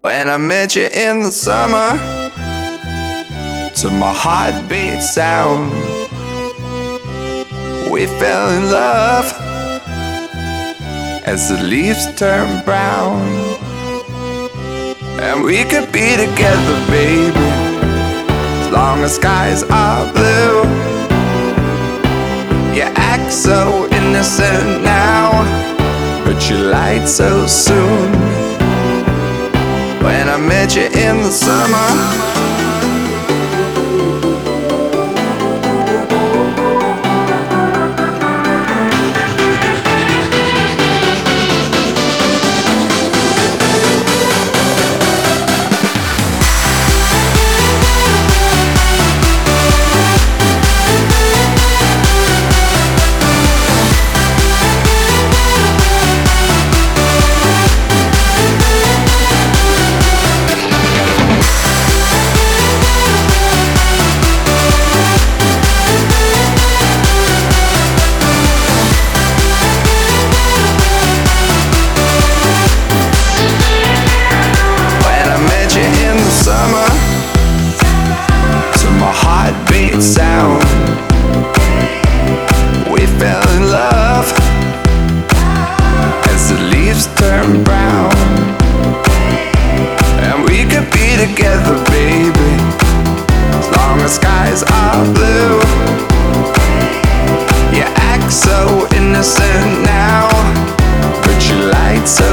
When I met you in the summer, to my heartbeat sound, we fell in love as the leaves turn brown. And we could be together, baby, as long as skies are blue. You act so innocent now, but you lied so soon. When I met you in the summer, sound, we fell in love as the leaves turn brown. And we could be together, baby, as long as skies are blue. You act so innocent now, but you lied so